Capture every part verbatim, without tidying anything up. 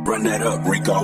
Run that up, Rico.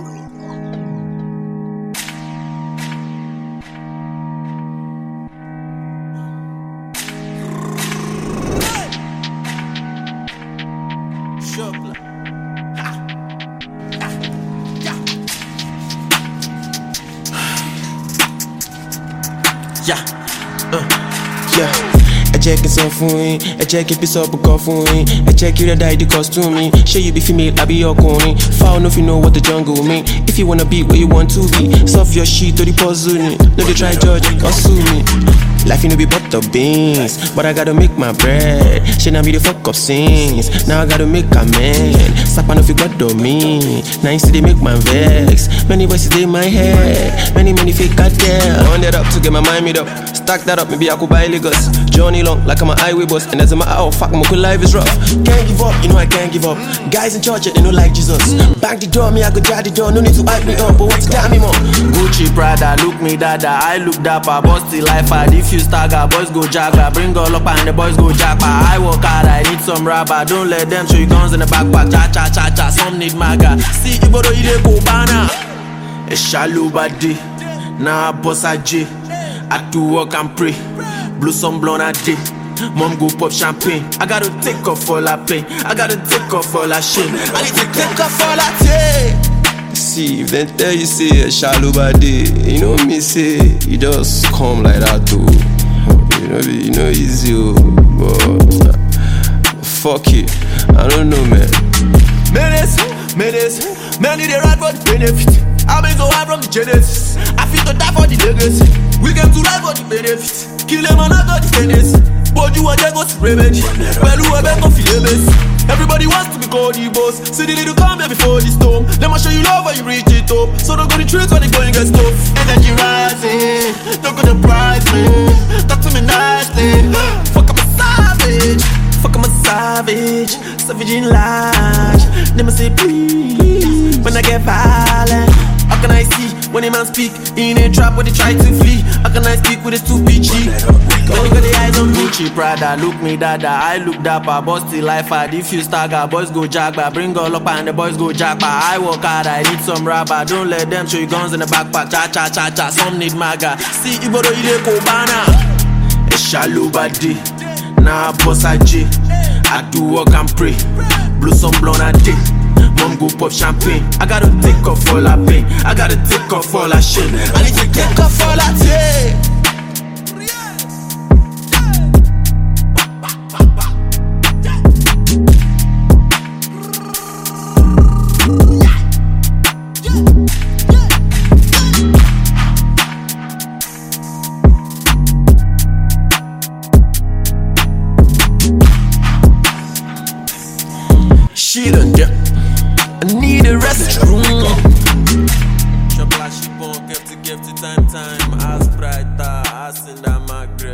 Yeah, uh, yeah. I check it some for me. I check if it's up a call for me. I check you that die the costume me. Sure you be female, I be your corny. Foul if you know what the jungle mean. If you wanna be where you want to be, solve your shit to the puzzle me. No they try judge or sue me. Life you know be butter beans, but I gotta make my bread. She now me the fuck up scenes. Now I gotta make a man. Sap on if you got to me. Now you see they make my vex. Many voices in my head. Many many fake goddamn. Run that up to get my mind made up. Stack that up, maybe I could buy Lagos. Journey long like I'm a highway bus. And as a matter of fact, my cool life is rough. Can't give up, you know I can't give up. Guys in church, they know like Jesus. Bang the door, me I go drive the door. No need to hype me up, but what's got me more? Gucci, Prada, look me dada. I look dapper, busty life hard. If you stagger, boys go jagger. Bring all up and the boys go jackpot. I work hard, I need some rubber. Don't let them show you guns in the backpack. Cha cha cha cha, some need maga. See, you go to you go banana. A shallow body, now boss a J. I do work and pray. Blow some blonde a day. Mom go pop champagne. I gotta take off all that pain. I gotta take off all that shame. I need to take off all that tape. See, if they tell you say a shallow body, you know me say, you just come like that too. You know, you know easy, but fuck it, I don't know, man. Menace, menace, many they ride for the benefit. I've been so high from the Genesis. I feel to die for the legacy. We came to ride for the benefit. Kill them and I got the tennis. But you and I got the remedy. Well, who I beg of the everybody wants to be called the boss. See the little calm here before the storm. Let me show you love when you reach it up. So don't go the trees when they going get stuff. Energy rising, don't go to price me. Talk to me nicely. Fuck I'm a savage. Fuck I'm a savage. Savage in large. Let me say please. When I get violent, how can I see when a man speak in a trap where they try to flee? How can I speak with a stupid cheek? When you got the eyes on Gucci, Prada, look me dada. I look dapper, busty life hard. If you stagger, boys go jagba. Bring all up and the boys go jackpot. I work hard, I need some rubber. Don't let them show you guns in the backpack. Cha cha cha cha, some need maga. See you go to you go banana. A shallow body, now boss a J. I do work and pray. Blow some blonde a day. Mom go pop champagne. I gotta take off all that pain. I gotta take off all that shame. I need to take off all that tape. She done dip. I need a restroom. Trouble as she born, gift to gift to time time. As brighter, as in that my